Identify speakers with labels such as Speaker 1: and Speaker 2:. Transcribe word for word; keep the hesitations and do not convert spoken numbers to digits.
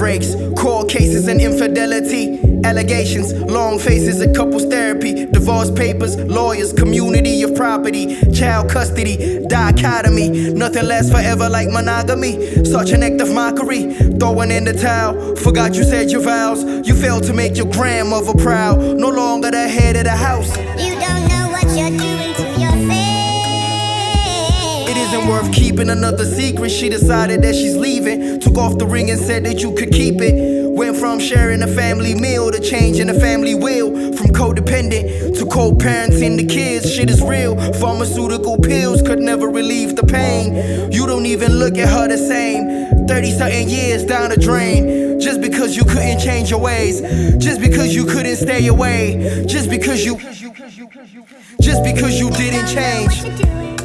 Speaker 1: heartbreaks, court cases and infidelity, allegations, long faces of couples therapy, divorce papers, lawyers, community of property, child custody, dichotomy. Nothing lasts forever like monogamy. Such an act of mockery, throwing in the towel. Forgot you said your vows. You failed to make your grandmother proud. No longer the head of the house.
Speaker 2: You don't know what you're doing to your face.
Speaker 1: It isn't worth keeping another secret. She decided that she's leaving. Took off the ring and said that you could keep it. Went from sharing a family meal to changing the family will. From codependent to co-parenting the kids. Shit is real. Pharmaceutical pills could never relieve the pain. You don't even look at her the same. Thirty-something years down the drain. Just because you couldn't change your ways. Just because you couldn't stay away. Just because you Just because you didn't change.